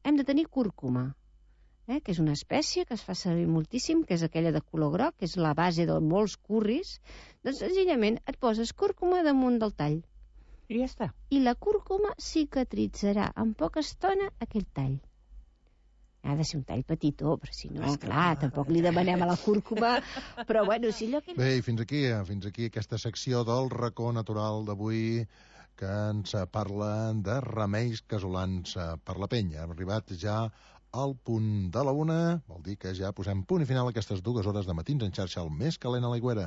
hem de tenir cúrcuma, que és una espècie que es fa servir moltíssim, que és aquella de color groc, que és la base de molts curris. Doncs senzillament et poses cúrcuma damunt del tall. I ja està. I la cúrcuma cicatritzarà en poca estona aquell tall. Ha de ser un tall petitó, però si no, esclar, tampoc li demanem a la cúrcuma, però bueno, si allò que... Bé, i fins aquí aquesta secció del racó natural d'avui, que ens parla de remeis casolans per la penya. Hem arribat ja al punt de la 1, vol dir que ja posem punt i final a aquestes 2 hores de matins en xarxa, el més calent a l'aigüera.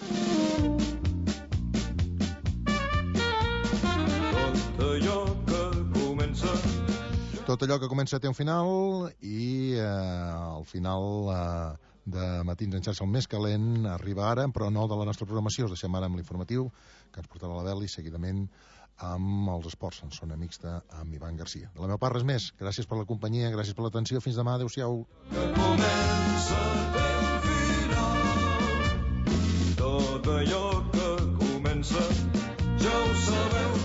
Tot allò que comença té un final i el final de Matins en xarxa, el més calent, arriba ara, però no de la nostra programació. Us deixem ara amb l'informatiu que ens portarà la Bel i seguidament amb els esports en zona mixta amb Ivan Garcia. De la meva part res més. Gràcies per la companyia, gràcies per l'atenció. Fins demà, adeu-siau. Que comença el final. Tot allò que comença ja ho sabeu.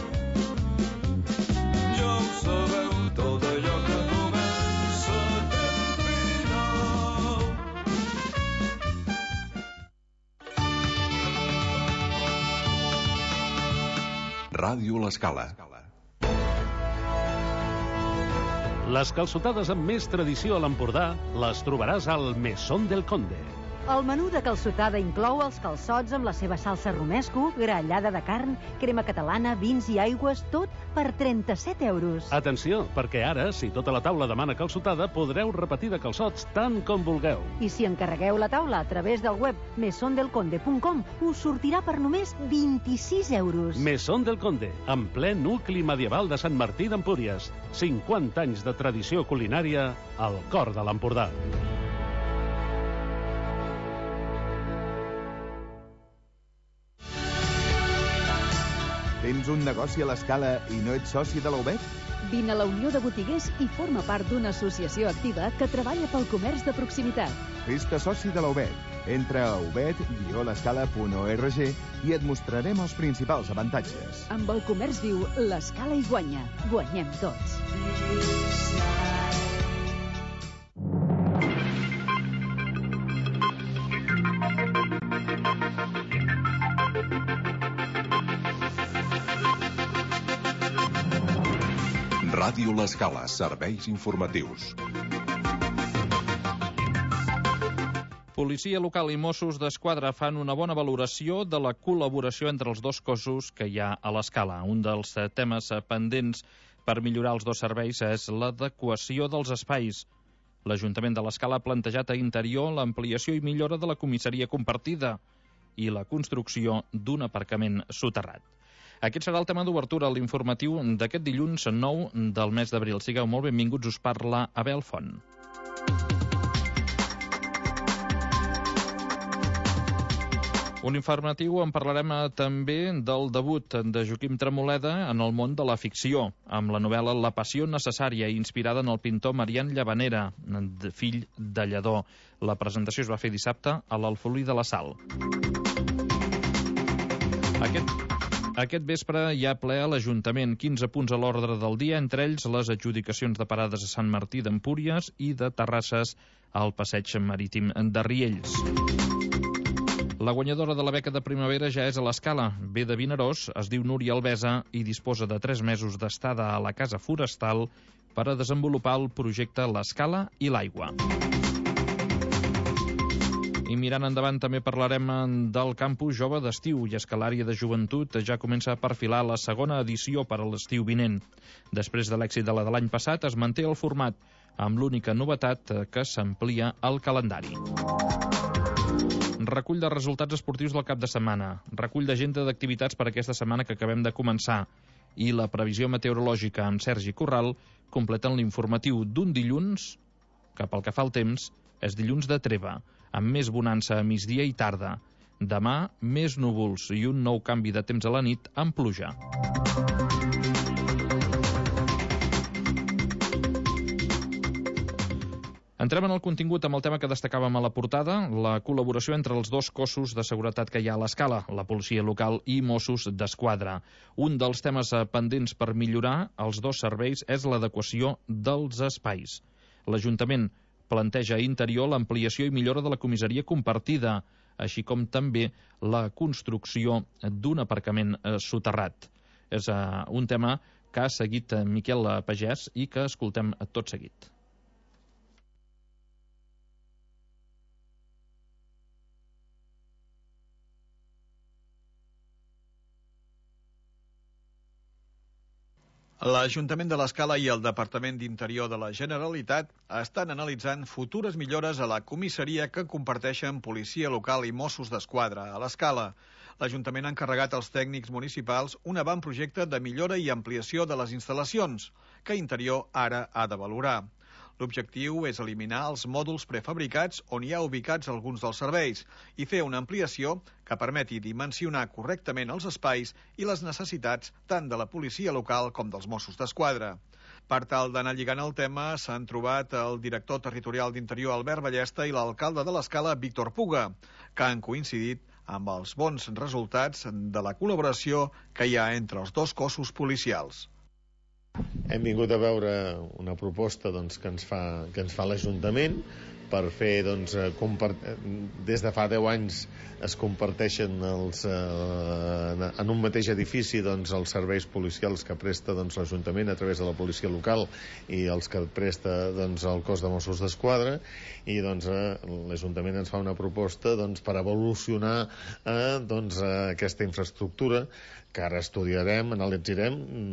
Ja ho sabeu. Tot allò que comença té un final. Ràdio L'Escala. Les calçotades amb més tradició a l'Empordà les trobaràs al Mesón del Conde. El menú de calçotada inclou els calçots amb la seva salsa romesco, grallada de carn, crema catalana, vins i aigües, tot per 37 euros. Atenció, perquè ara, si tota la taula demana calçotada, podreu repetir de calçots tant com vulgueu. I si encarregueu la taula a través del web mesondelconde.com, us sortirà per només 26 euros. Mesón del Conde, en ple nucli medieval de Sant Martí d'Empúries. 50 anys de tradició culinària al cor de l'Empordà. Tens un negoci a l'Escala i no ets soci de la UBET? Vine a la Unió de Botiguers i forma part d'una associació activa que treballa pel comerç de proximitat. Fes-te soci de la UBET. Entra a ubet-l'escala.org i et mostrarem els principals avantatges. Amb el comerç viu, l'Escala hi guanya. Guanyem tots. Ràdio L'Escala, serveis informatius. Policia local i Mossos d'Esquadra fan una bona valoració de la col·laboració entre els dos cossos que hi ha a l'Escala. Un dels temes pendents per millorar els dos serveis és l'adequació dels espais. L'Ajuntament de l'Escala ha plantejat a Interior l'ampliació i millora de la comissaria compartida i la construcció d'un aparcament soterrat. Aquest serà el tema d'obertura a l'informatiu d'aquest dilluns 9 del mes d'abril. Sigueu molt benvinguts, us parla Abel Font. Un informatiu en parlarem també del debut de Joaquim Tremoleda en el món de la ficció, amb la novel·la La passió necessària, inspirada en el pintor Marian Llavanera, fill de Lledó. La presentació es va fer dissabte a l'Alfolí de la Sal. Aquest vespre hi ha ple a l'Ajuntament, 15 punts a l'ordre del dia, entre ells les adjudicacions de parades a Sant Martí d'Empúries i de terrasses al passeig marítim de Riells. La guanyadora de la beca de primavera ja és a l'Escala. Ve de Vinaròs, es diu Núria Albesa i disposa de 3 mesos d'estada a la Casa Forestal per a desenvolupar el projecte L'Escala i l'Aigua. I mirant endavant també parlarem del campus jove d'estiu, i és que l'àrea de joventut ja comença a perfilar la segona edició per a l'estiu vinent. Després de l'èxit de la de l'any passat, es manté el format, amb l'única novetat que s'amplia el calendari. Recull de resultats esportius del cap de setmana, recull d'agenda d'activitats per aquesta setmana que acabem de començar, i la previsió meteorològica amb Sergi Corral completen l'informatiu d'un dilluns que, pel que fa al temps, és dilluns de treva, amb més bonança a migdia i tarda. Demà, més núvols i un nou canvi de temps a la nit amb pluja. Entrem en el contingut amb el tema que destacàvem a la portada, la col·laboració entre els dos cossos de seguretat que hi ha a l'Escala, la policia local i Mossos d'Esquadra. Un dels temes pendents per millorar els dos serveis és l'adequació dels espais. L'Ajuntament planteja a Interior l'ampliació i millora de la comissaria compartida, així com també la construcció d'un aparcament soterrat. És un tema que ha seguit Miquel Pagès i que escoltem tot seguit. L'Ajuntament de l'Escala i el Departament d'Interior de la Generalitat estan analitzant futures millores a la comissaria que comparteixen Policia Local i Mossos d'Esquadra a l'Escala. L'Ajuntament ha encarregat als tècnics municipals un avantprojecte de millora i ampliació de les instal·lacions, que Interior ara ha de valorar. L'objectiu és eliminar els mòduls prefabricats on hi ha ubicats alguns dels serveis i fer una ampliació que permeti dimensionar correctament els espais i les necessitats tant de la policia local com dels Mossos d'Esquadra. Per tal d'anar lligant el tema, s'han trobat el director territorial d'Interior, Albert Ballesta, i l'alcalde de l'Escala, Víctor Puga, que han coincidit amb els bons resultats de la col·laboració que hi ha entre els dos cossos policials. Hem vingut a veure una proposta que ens fa l'Ajuntament per fer, des de fa 10 anys es comparteixen en un mateix edifici els serveis policials que presta l'Ajuntament a través de la policia local i els que presta el cos de Mossos d'Esquadra, i l'Ajuntament ens fa una proposta per evolucionar aquesta infraestructura que ara estudiarem, analitzarem.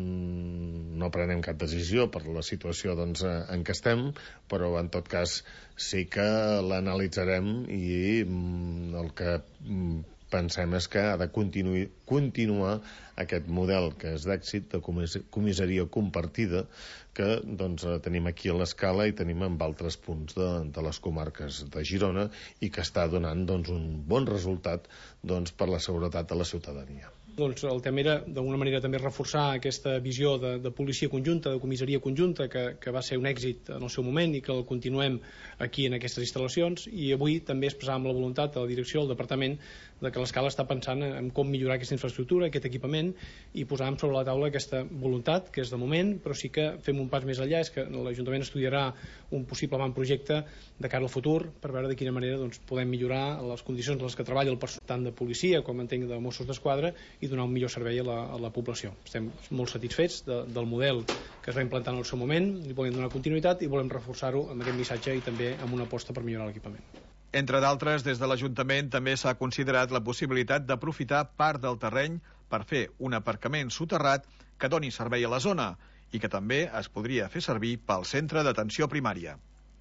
No prenem cap decisió per la situació en què estem, però en tot cas sí que l'analitzarem, i el que pensem és que ha de continuar aquest model que és d'èxit de comissaria compartida que tenim aquí a l'Escala i tenim en altres punts de les comarques de Girona, i que està donant un bon resultat per la seguretat de la ciutadania. El tema era, d'alguna manera, també reforçar aquesta visió de policia conjunta, de comissaria conjunta, que va ser un èxit en el seu moment i que el continuem aquí en aquestes instal·lacions, i avui també expressàvem la voluntat de la direcció del departament de que l'Escala està pensant en com millorar aquesta infraestructura, aquest equipament, i posàvem sobre la taula aquesta voluntat, que és de moment, però sí que fem un pas més enllà, és que l'Ajuntament estudiarà un possible avantprojecte de cara al futur per veure de quina manera podem millorar les condicions en les que treballa el personal tant de policia com entenc de Mossos d'Esquadra i donar un millor servei a la població. Estem molt satisfets del model que es va implantar en el seu moment, li volem donar continuïtat i volem reforçar-ho amb aquest missatge i també amb una aposta per millorar l'equipament. Entre d'altres, des de l'Ajuntament també s'ha considerat la possibilitat d'aprofitar part del terreny per fer un aparcament soterrat que doni servei a la zona i que també es podria fer servir pel centre d'atenció primària.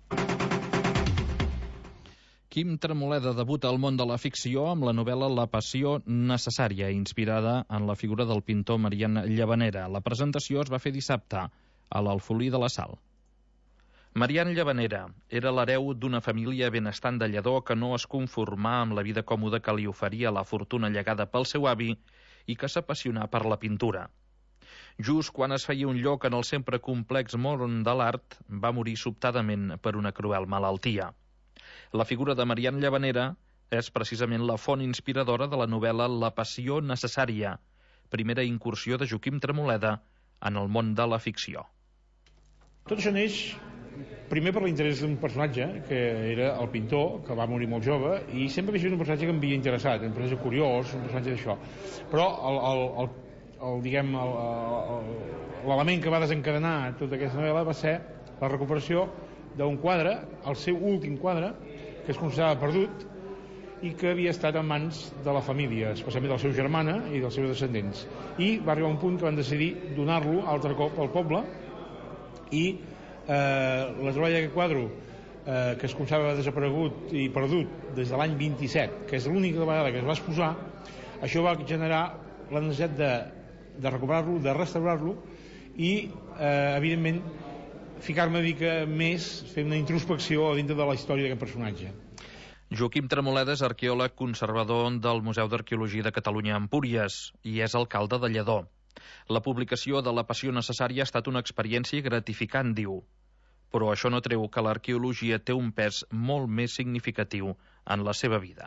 Quim Tremoleda debuta al món de la ficció amb la novel·la La passió necessària, inspirada en la figura del pintor Marian Llavanera. La presentació es va fer dissabte a l'Alfolí de la Sal. Marian Llavanera era l'hereu d'una família benestant de Lledó que no es conformà amb la vida còmoda que li oferia la fortuna llegada pel seu avi i que s'apassionà per la pintura. Just quan es feia un lloc en el sempre complex món de l'art, va morir sobtadament per una cruel malaltia. La figura de Marian Llavanera és precisament la font inspiradora de la novel·la La passió necessària, primera incursió de Joaquim Tremoleda en el món de la ficció. Tot això neix primer per l'interès d'un personatge que era el pintor, que va morir molt jove, i sempre havia sigut un personatge que em havia interessat, un personatge curiós, un personatge d'això. Però l'element que va desencadenar tota aquesta novel·la va ser la recuperació d'un quadre, el seu últim quadre, que es considerava perdut i que havia estat en mans de la família, especialment de la seva germana i dels seus descendents. I va arribar un punt que van decidir donar-lo altre cop al poble, i la troballa d'aquest quadre que es considerava desaparegut i perdut des de l'any 27, que és l'única vegada que es va exposar, això va generar la necessitat de recuperar-lo, de restaurar-lo i, evidentment, ficar-me una mica més, fer una introspecció dintre de la història d'aquest personatge. Joaquim Tremoleda és arqueòleg conservador del Museu d'Arqueologia de Catalunya a Empúries i és alcalde de Lledó. La publicació de La passió necessària ha estat una experiència gratificant, diu. però això no treu que l'arqueologia té un pes molt més significatiu en la seva vida.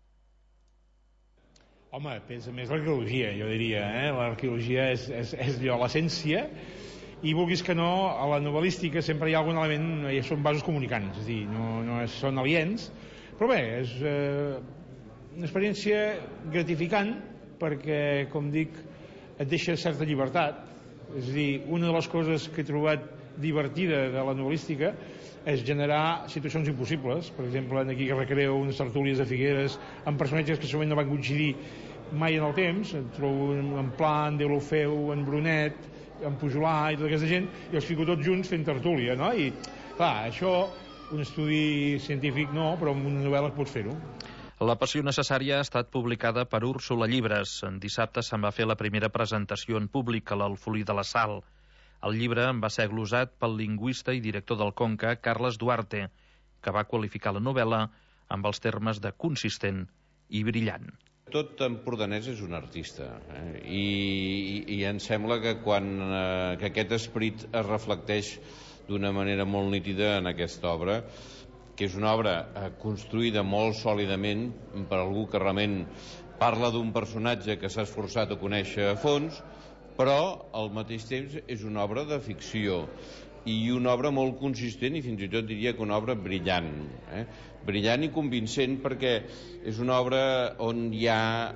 Home, pensa més l'arqueologia, jo diria. L'arqueologia és allò, l'essència, i vulguis que no, a la novel·lística sempre hi ha algun element, són vasos comunicants, és a dir, no són aliens, però bé, és una experiència gratificant perquè, com dic, et deixa certa llibertat. És a dir, una de les coses que he trobat divertida de la novel·lística és generar situacions impossibles. Per exemple, aquí que recreo unes tertúlies de Figueres amb personatges que segurament no van coincidir mai en el temps. En trobo en Pla, en Deulofeu, en Brunet, en Pujolà i tota aquesta gent, i els fico tots junts fent tertúlia, no? I, clar, això, un estudi científic no, però amb una novel·la pots fer-ho. La passió necessària ha estat publicada per Úrsula Llibres. Dissabte se'n va fer la primera presentació en públic a l'Alfolí de la Sal. El llibre va ser glosat pel lingüista i director del Conca, Carles Duarte, que va qualificar la novel·la amb els termes de consistent i brillant. Tot empordanès és un artista, i em sembla que que aquest esperit es reflecteix d'una manera molt nítida en aquesta obra, que és una obra construïda molt sòlidament per algú que realment parla d'un personatge que s'ha esforçat a conèixer a fons, però al mateix temps és una obra de ficció i una obra molt consistent i fins i tot diria que una obra brillant, brillant i convincent, perquè és una obra on hi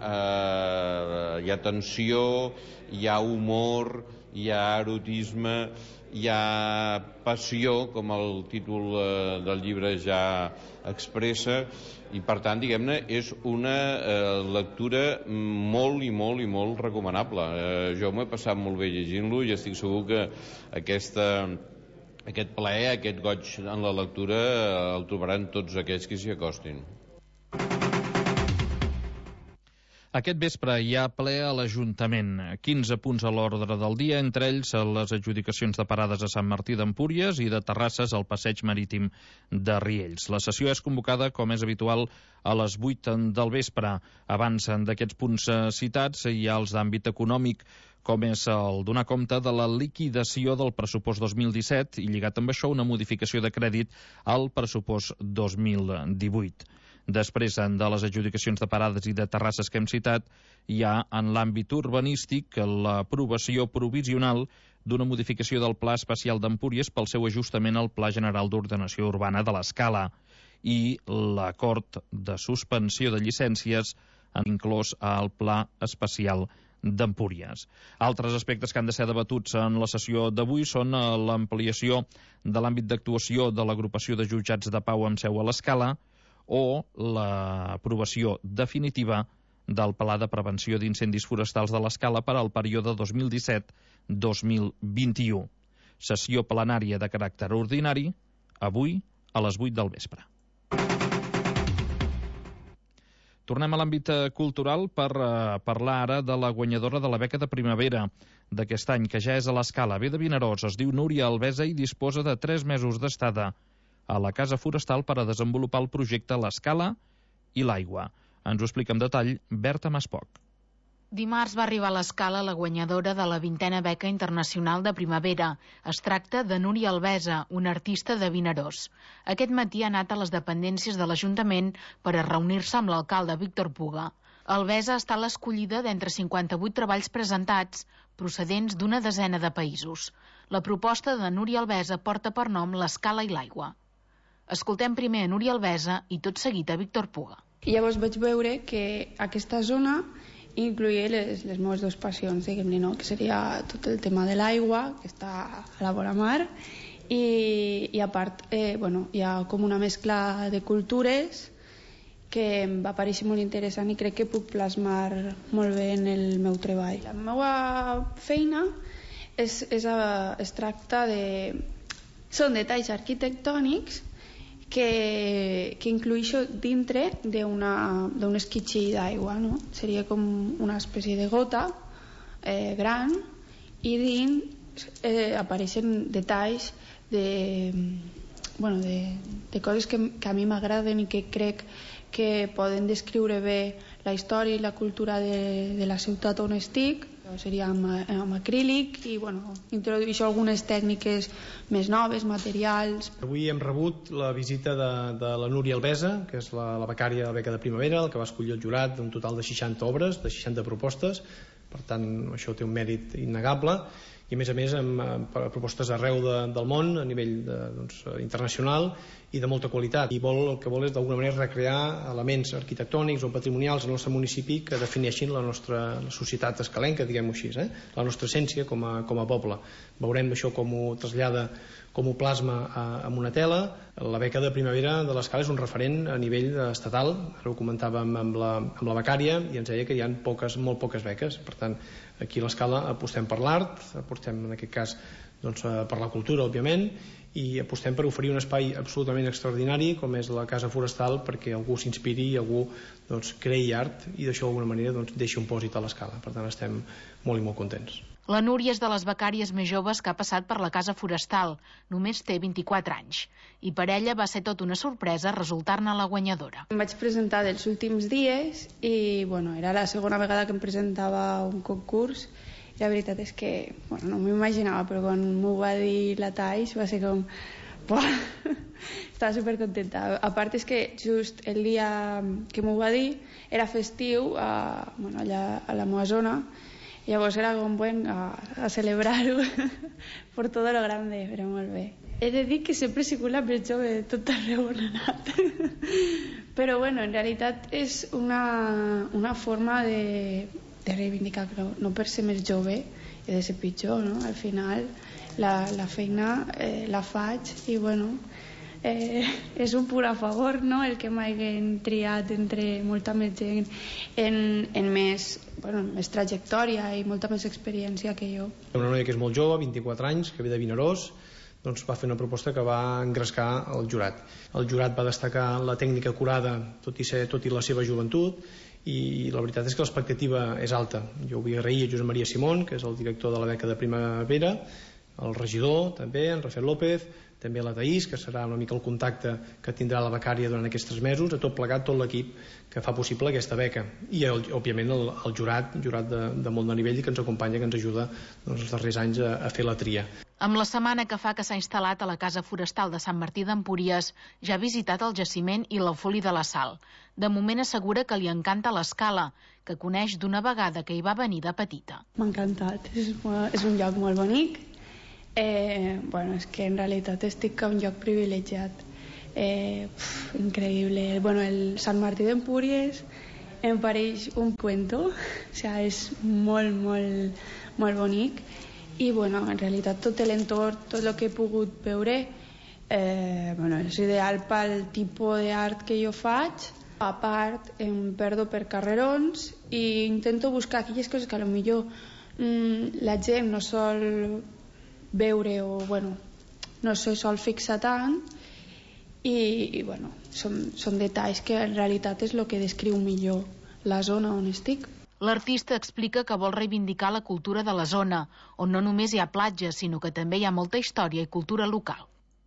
ha tensió, hi ha humor, hi ha erotisme, hi ha passió, com el títol del llibre ja expressa, i per tant, diguem-ne, és una lectura molt i molt i molt recomanable. Jo m'ho he passat molt bé llegint-lo i estic segur que aquest plaer, aquest goig en la lectura el trobaran tots aquells que s'hi acostin. Aquest vespre hi ha ple a l'Ajuntament. 15 punts a l'ordre del dia, entre ells les adjudicacions de parades a Sant Martí d'Empúries i de terrasses al passeig marítim de Riells. La sessió és convocada, com és habitual, a les 8 del vespre. Abans d'aquests punts citats hi ha els d'àmbit econòmic, com és el donar compte de la liquidació del pressupost 2017 i, lligat amb això, una modificació de crèdit al pressupost 2018. Després de les adjudicacions de parades i de terrasses que hem citat, hi ha en l'àmbit urbanístic l'aprovació provisional d'una modificació del Pla Especial d'Empúries pel seu ajustament al Pla General d'Ordenació Urbana de l'Escala i l'acord de suspensió de llicències inclòs al Pla Especial d'Empúries. Altres aspectes que han de ser debatuts en la sessió d'avui són l'ampliació de l'àmbit d'actuació de l'agrupació de jutjats de pau amb seu a l'Escala o l'aprovació definitiva del Pla de Prevenció d'Incendis Forestals de l'Escala per al període 2017-2021. Sessió plenària de caràcter ordinari, avui a les 8 del vespre. Tornem a l'àmbit cultural per parlar ara de la guanyadora de la beca de primavera d'aquest any, que ja és a l'Escala. Ve de Vinaròs, es diu Núria Alvesa i disposa de 3 mesos d'estada a la Casa Forestal per a desenvolupar el projecte L'Escala i l'Aigua. Ens ho explica en detall Berta Maspoc. Dimarts va arribar a l'Escala la guanyadora de la 20a beca internacional de primavera. Es tracta de Núria Alvesa, una artista de Vinaròs. Aquest matí ha anat a les dependències de l'Ajuntament per a reunir-se amb l'alcalde Víctor Puga. Alvesa ha estat l'escollida d'entre 58 treballs presentats, procedents d'una desena de països. La proposta de Núria Alvesa porta per nom L'Escala i l'Aigua. Escoltem primer a Núria Alvesa i tot seguit a Víctor Puga. I llavors vaig veure que aquesta zona incloïa les meves dues passions, diguem-ne, no? Que seria tot el tema de l'aigua, que està a la vora mar, i a part hi ha com una mescla de cultures que em va parèixer molt interessant i crec que puc plasmar molt bé en el meu treball. La meva feina es tracta de... Són detalls arquitectònics que incluïxo dintre d'un esquitxell d'aigua, no? Seria com una espècie de gota gran i dins apareixen detalls de coses que a mi m'agraden i que crec que poden descriure bé la història i la cultura de la ciutat on estic. Seria amb acrílic i introduir algunes tècniques més noves, materials. Avui hem rebut la visita de la Núria Albesa, que és la becària de la beca de primavera, el que va escollir el jurat d'un total de 60 obres, de 60 propostes. Per tant, això té un mèrit innegable. I a més amb propostes arreu del món a nivell internacional i de molta qualitat. I el que vol és d'alguna manera recrear elements arquitectònics o patrimonials al nostre municipi que defineixin la societat escalenca, diguem-ho així, la nostra essència com a poble. Veurem això com ho trasllada, com ho plasma en una tela. La beca de primavera de l'Escala és un referent a nivell estatal, ara ho comentàvem amb la becària i ens deia que hi ha molt poques beques. Per tant, aquí a l'Escala apostem per l'art, apostem en aquest cas per la cultura, òbviament, i apostem per oferir un espai absolutament extraordinari com és la Casa Forestal perquè algú s'inspiri i algú creï art i d'això d'alguna manera deixi un pòsit a l'Escala. Per tant, estem molt i molt contents. La Núria és de les becàries més joves que ha passat per la Casa Forestal. Només té 24 anys. I per ella va ser tot una sorpresa resultar-ne la guanyadora. Em vaig presentar dels últims dies i era la segona vegada que em presentava un concurs. I la veritat és que no m'ho imaginava, però quan m'ho va dir la Thais va ser com... Estava supercontenta. A part és que just el dia que m'ho va dir era festiu allà a la meva zona. Llavors era com a celebrar-ho per tot lo grande, però molt bé. He de dir que sempre he sigut la més jove de tot arreu on he anat. Però en realitat és una forma de reivindicar que no per ser més jove he de ser pitjor, no? Al final la feina la faig i és un pur a favor, no? El que m'hagin triat entre molta més gent en més trajectòria i molta més experiència que jo. Una noia que és molt jove, 24 anys, que ve de Vinaròs, va fer una proposta que va engrescar el jurat. El jurat va destacar la tècnica acurada, tot i la seva joventut, i la veritat és que l'expectativa és alta. Jo vull agrair a Josep Maria Simón, que és el director de la beca de primavera, el regidor també, en Rafael López, també la Taís, que serà una mica el contacte que tindrà la becària durant aquests 3 mesos, a tot plegat tot l'equip que fa possible aquesta beca. I, òbviament, el jurat de molt de nivell i que ens acompanya, que ens ajuda els darrers anys a fer la tria. Amb la setmana que fa que s'ha instal·lat a la Casa Forestal de Sant Martí d'Empúries, ja ha visitat el jaciment i l'Alfolí de la Sal. De moment assegura que li encanta l'Escala, que coneix d'una vegada que hi va venir de petita. M'ha encantat, és un lloc molt bonic. És que en realitat estic a un lloc privilegiat. Increïble. El Sant Martí d'Empúries em pareix un cuento, és molt, molt, molt bonic. I en realitat tot l'entorn, tot el que he pogut veure és ideal pel tipus d'art que jo faig. A part em perdo per carrerons i intento buscar aquelles coses que potser la gent no sol veure o no se sol fixar tant i són detalls que en realitat és el que descriu millor la zona on estic. L'artista explica que vol reivindicar la cultura de la zona, on no només hi ha platges, sinó que també hi ha molta història i cultura local.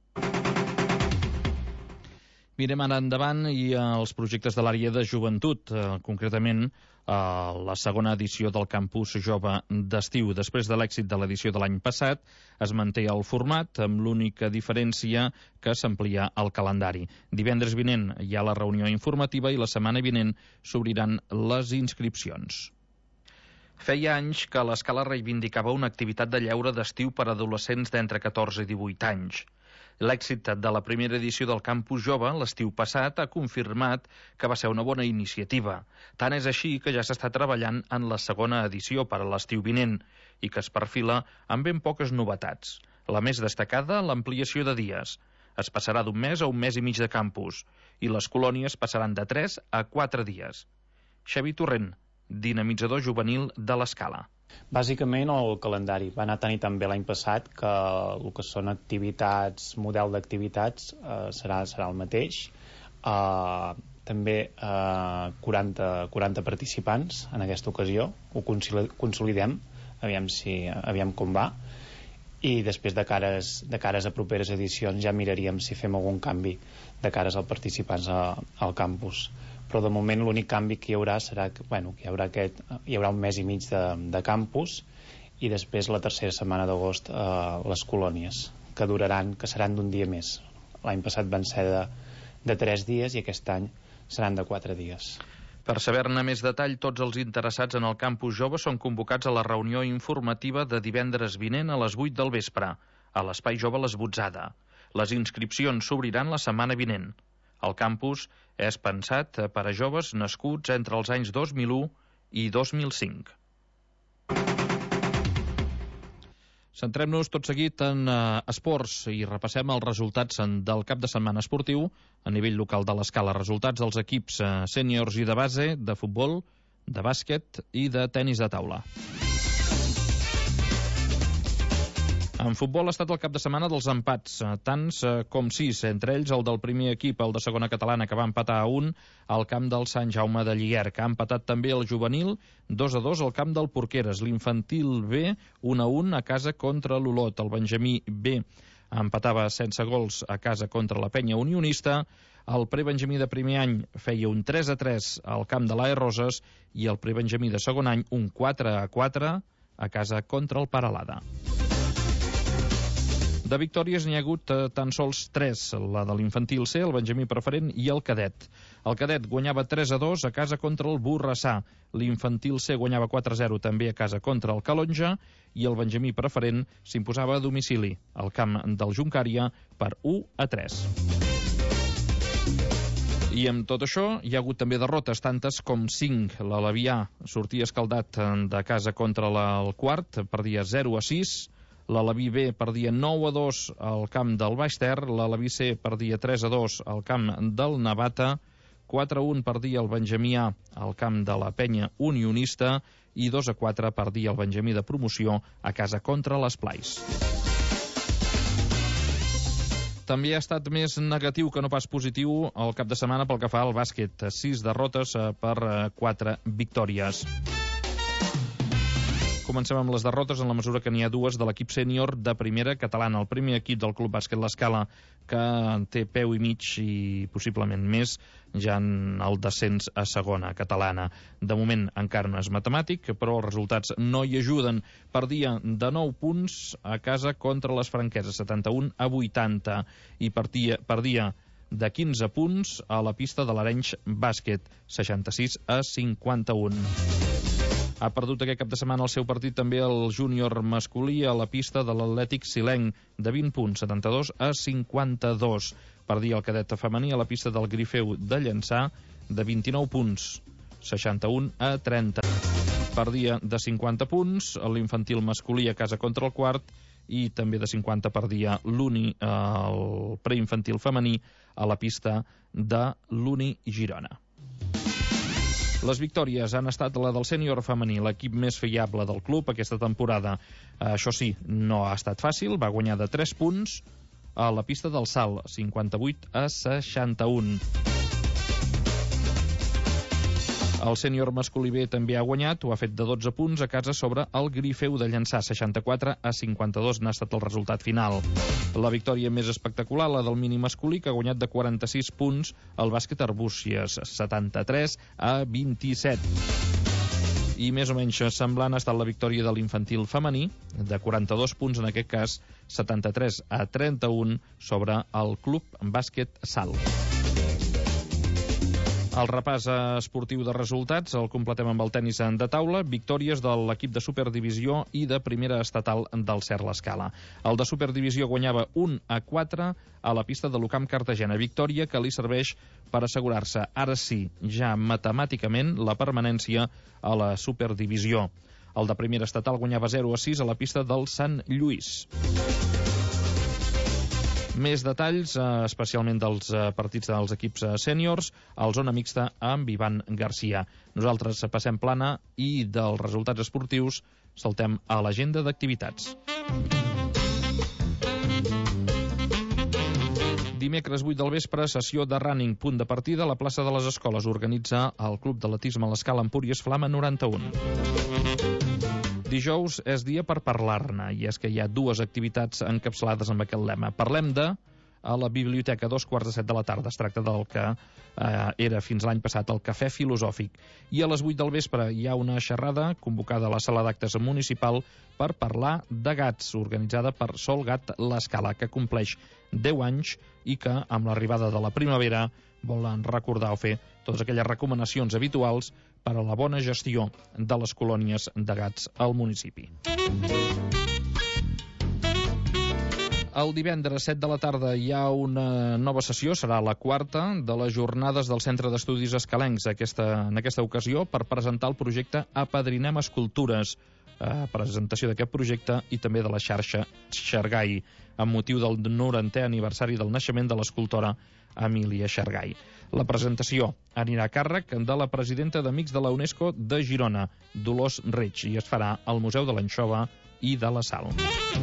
Mirem ara endavant i els projectes de l'àrea de joventut, concretament la segona edició del Campus Jove d'estiu. Després de l'èxit de l'edició de l'any passat, es manté el format, amb l'única diferència que s'amplia el calendari. Divendres vinent hi ha la reunió informativa i la setmana vinent s'obriran les inscripcions. Feia anys que l'Escala reivindicava una activitat de lleure d'estiu per a adolescents d'entre 14 i 18 anys. L'èxit de la primera edició del Campus Jove l'estiu passat ha confirmat que va ser una bona iniciativa. Tant és així que ja s'està treballant en la segona edició per a l'estiu vinent i que es perfila amb ben poques novetats. La més destacada, l'ampliació de dies. Es passarà d'un mes a un mes i mig de campus i les colònies passaran de 3 a 4 dies. Xavi Torrent, dinamitzador juvenil de l'Escala. Bàsicament el calendari va anar tan i tan bé l'any passat que el que són activitats, model d'activitats serà el mateix. També 40 participants en aquesta ocasió, ho consolidem, aviam com va. i després de cares a properes edicions ja miraríem si fem algun canvi de cares als participants al campus. Però de moment l'únic canvi que hi haurà serà que hi haurà un mes i mig de campus i després la tercera setmana d'agost les colònies, que seran d'un dia més. L'any passat van ser de 3 dies i aquest any seran de 4 dies. Per saber-ne més detall, tots els interessats en el campus jove són convocats a la reunió informativa de divendres vinent a les 8 del vespre, a l'Espai Jove l'Esbotzada. Les inscripcions s'obriran la setmana vinent. El campus és pensat per a joves nascuts entre els anys 2001 i 2005. Centrem-nos tot seguit en esports i repassem els resultats del cap de setmana esportiu a nivell local de l'Escala. Resultats dels equips sèniors i de base, de futbol, de bàsquet i de tenis de taula. En futbol ha estat el cap de setmana dels empats, tants com 6, entre ells el del primer equip, el de segona catalana, que va empatar a 1 al camp del Sant Jaume de Lliguer, que ha empatat també el juvenil 2-2 al camp del Porqueres, l'infantil B 1-1 a casa contra l'Olot, el Benjamí B empatava sense gols a casa contra la Penya Unionista, el prebenjamí de primer any feia un 3-3 al camp de l'AE Roses i el prebenjamí de segon any un 4-4 a casa contra el Paralada. De victòries n'hi ha hagut tan sols 3, la de l'infantil C, el Benjamí preferent i el cadet. El cadet guanyava 3-2 a casa contra el Borrassà, l'infantil C guanyava 4-0 també a casa contra el Calonja i el Benjamí preferent s'imposava a domicili, al camp del Juncària, per 1-3. I amb tot això hi ha hagut també derrotes, tantes com 5. L'Alavià sortia escaldat de casa contra el Quart, perdia 0-6. L'Alaví B perdia 9-2 al camp del Baix Ter, l'Alaví C perdia 3-2 al camp del Navata, 4-1 perdia el Benjamí A al camp de la Penya Unionista i 2-4 perdia el Benjamí de promoció a casa contra l'Esplais. També ha estat més negatiu que no pas positiu el cap de setmana pel que fa al bàsquet. 6 derrotes per 4 victòries. Comencem amb les derrotes en la mesura que n'hi ha 2 de l'equip sènior de primera catalana. El primer equip del Club Bàsquet L'Escala, que té peu i mig i possiblement més ja en el descens a segona catalana. De moment encara no és matemàtic, però els resultats no hi ajuden. Perdia de 9 punts a casa contra les Franqueses, 71-80, i perdia de 15 punts a la pista de l'Arenys Bàsquet, 66-51. Ha perdut aquest cap de setmana el seu partit també el júnior masculí a la pista de l'Atlètic Silenc, de 20 punts, 72-52. Perdia el cadet femení a la pista del Grifeu de Llançà, de 29 punts, 61-30. Perdia de 50 punts l'infantil masculí a casa contra el Quart i també de 50 perdia el preinfantil femení a la pista de l'Uni Girona. Les victòries han estat la del sènior femení, l'equip més fiable del club aquesta temporada. Això sí, no ha estat fàcil, va guanyar de 3 punts a la pista del Salt, 58-61. El sènior masculí B també ha guanyat, ho ha fet de 12 punts a casa sobre el Grifeu de Llançà, 64-52 n'ha estat el resultat final. La victòria més espectacular, la del mini masculí, que ha guanyat de 46 punts el bàsquet Arbúcies, 73-27. I més o menys semblant ha estat la victòria de l'infantil femení, de 42 punts en aquest cas, 73-31 sobre el Club Bàsquet Salt. El repàs esportiu de resultats el completem amb el tenis de taula, victòries de l'equip de Superdivisió i de primera estatal del Cer L'Escala. El de Superdivisió guanyava 1-4 a la pista de l'Ucamp Cartagena, victòria que li serveix per assegurar-se, ara sí, ja matemàticament, la permanència a la Superdivisió. El de primera estatal guanyava 0-6 a la pista del Sant Lluís. Més detalls, especialment dels partits dels equips sèniors, al zona mixta amb Ivan Garcia. Nosaltres passem plana i dels resultats esportius saltem a l'agenda d'activitats. Dimecres 8 del vespre, sessió de running, punt de partida a la plaça de les Escoles. Organitza el Club d'Atletisme a l'Escala Empúries Flama 91. Dijous és dia per parlar-ne, i és que hi ha dues activitats encapçalades amb aquest lema. Parlem de a la biblioteca, 7:15 de la tarda. Es tracta del que era fins l'any passat el Cafè Filosòfic. I a les 8 del vespre hi ha una xerrada convocada a la sala d'actes municipal per parlar de gats, organitzada per Sol Gat l'Escala, que compleix 10 anys i que, amb l'arribada de la primavera, volen recordar o fer totes aquelles recomanacions habituals per a la bona gestió de les colònies de gats al municipi. El divendres 7 de la tarda hi ha una nova sessió, serà la quarta, de les jornades del Centre d'Estudis Escalencs, en aquesta ocasió, per presentar el projecte Apadrinem Escultures, presentació d'aquest projecte i també de la xarxa Xargai, amb motiu del 90è aniversari del naixement de l'escultora Emília Xargai. La presentació anirà a càrrec de la presidenta d'Amics de la UNESCO de Girona, Dolors Reig, i es farà al Museu de l'Anxova i de la Sal.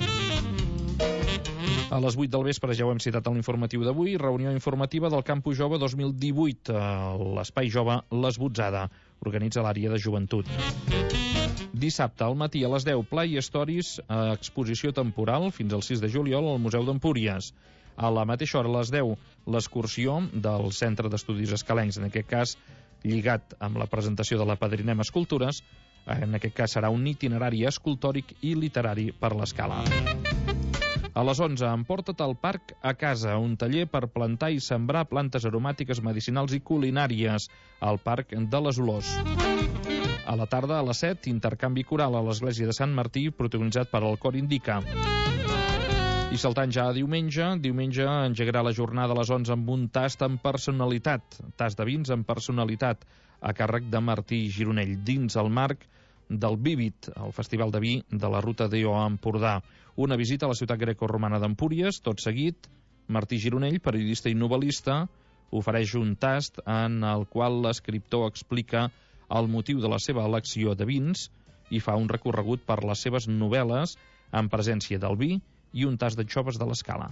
A les 8 del vespre, ja ho hem citat a l'informatiu d'avui, reunió informativa del Campus Jove 2018, l'Espai Jove l'Esbotzada, organitza l'àrea de joventut. Dissabte al matí a les 10, Play Stories, exposició temporal fins al 6 de juliol al Museu d'Empúries. A la mateixa hora, a les 10, l'excursió del Centre d'Estudis Escalencs, en aquest cas lligat amb la presentació de l'Apadrinem Escultures, en aquest cas serà un itinerari escultòric i literari per l'Escala. A les 11, Emporta't al parc a casa, un taller per plantar i sembrar plantes aromàtiques, medicinals i culinàries al Parc de les Olors. A la tarda, a les 7, intercanvi coral a l'església de Sant Martí, protagonitzat per el Cor Indica. I saltant ja a diumenge engegarà la jornada a les 11 amb un tast en personalitat, tast de vins en personalitat, a càrrec de Martí Gironell, dins el marc del Vivit, el Festival de Vi de la Ruta d'Eo a Empordà. Una visita a la ciutat grecorromana d'Empúries. Tot seguit, Martí Gironell, periodista i novel·lista, ofereix un tast en el qual l'escriptor explica el motiu de la seva elecció de vins i fa un recorregut per les seves novel·les en presència del vi i un tast d'anxoves de l'Escala.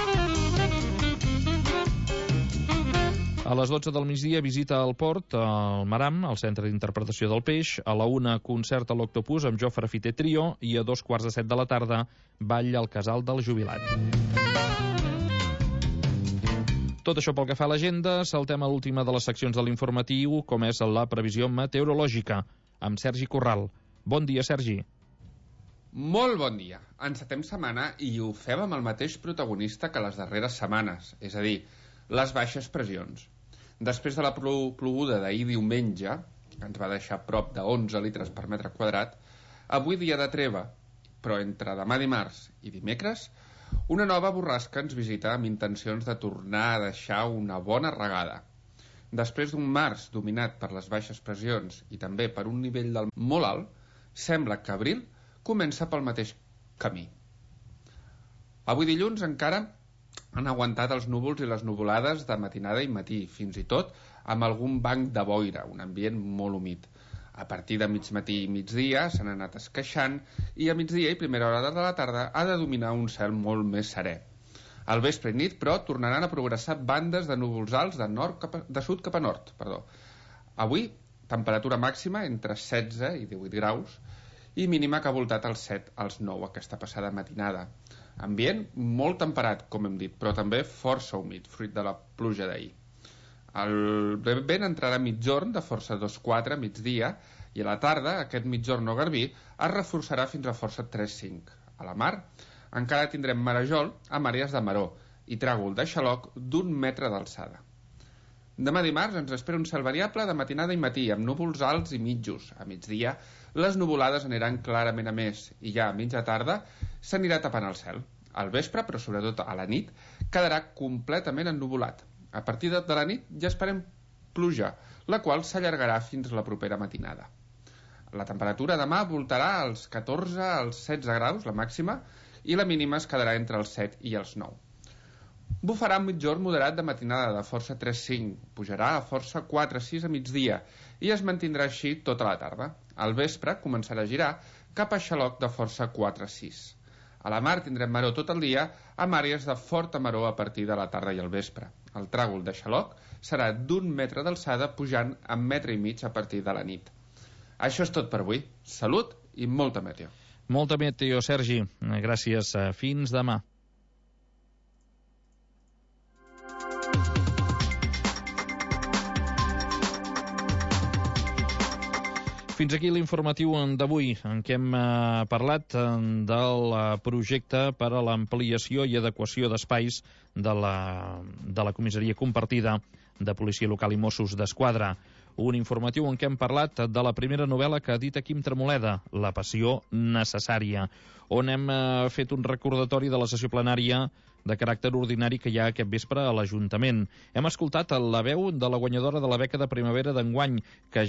A les 12 del migdia, visita al port, al Maram, al Centre d'Interpretació del Peix. A la 1, concert a l'Octopus amb Jofre Fiter Trio. I a 2:15 de la tarda, ball al Casal del Jubilat. Tot això pel que fa a l'agenda. Saltem a l'última de les seccions de l'informatiu, com és la previsió meteorològica, amb Sergi Corral. Bon dia, Sergi. Molt bon dia. Encetem setmana i ho fem amb el mateix protagonista que les darreres setmanes, és a dir, les baixes pressions. Després de la ploguda d'ahir diumenge, que ens va deixar prop de 11 litres per metre quadrat, avui dia de treva, però entre demà dimarts i dimecres, una nova borrasca ens visita amb intencions de tornar a deixar una bona regada. Després d'un març dominat per les baixes pressions i també per un nivell del molt alt, sembla que abril comença pel mateix camí. Avui dilluns encara han aguantat els núvols i les nuvolades de matinada i matí, fins i tot amb algun banc de boira, un ambient molt humit. A partir de migmatí i migdia s'han anat esqueixant i a migdia i primera hora de la tarda ha de dominar un cel molt més serè. Al vespre i nit, però, tornaran a progressar bandes de núvols alts de sud cap a nord. Avui, temperatura màxima entre 16 i 18 graus i mínima que ha voltat als 7 als 9 aquesta passada matinada. Ambient molt temperat, com hem dit, però també força humit, fruit de la pluja d'ahir. El vent entrarà a migjorn de força 2-4 a migdia i a la tarda aquest migjorn o garbí es reforçarà fins a força 3-5. A la mar encara tindrem marejol amb àrees de maró i tràgol de xaloc d'1 metre d'alçada. Demà dimarts ens espera un cel variable de matinada i matí amb núvols alts i mitjos. A migdia les nuvolades aniran clarament a més i ja a mitja tarda s'anirà tapant el cel. Al vespre, però sobretot a la nit, quedarà completament ennuvolat. A partir de la nit ja esperem pluja, la qual s'allargarà fins la propera matinada. La temperatura demà voltarà als 14 als 16 graus, la màxima, i la mínima es quedarà entre els 7 i els 9. Bufarà un migjorn moderat de matinada de força 3-5, pujarà a força 4-6 a migdia i es mantindrà així tota la tarda. Al vespre començarà a girar cap a xaloc de força 4-6. A la mar tindrem maró tot el dia amb àrees de forta maró a partir de la tarda i el vespre. El tràgol de xaloc serà d'1 metre d'alçada pujant a 1,5 metres a partir de la nit. Això és tot per avui. Salut i molta meteo. Molta meteo, Sergi. Gràcies. Fins demà. Fins aquí l'informatiu d'avui, en què hem parlat del projecte per a l'ampliació i adequació d'espais de la comissaria compartida de Policia Local i Mossos d'Esquadra. Un informatiu en què hem parlat de la primera novel·la que edita Quim Tremoleda, La passió necessària, on hem fet un recordatori de la sessió plenària de caràcter ordinari que hi ha aquest vespre a l'Ajuntament. Hem escoltat la veu de la guanyadora de la beca de primavera d'enguany, que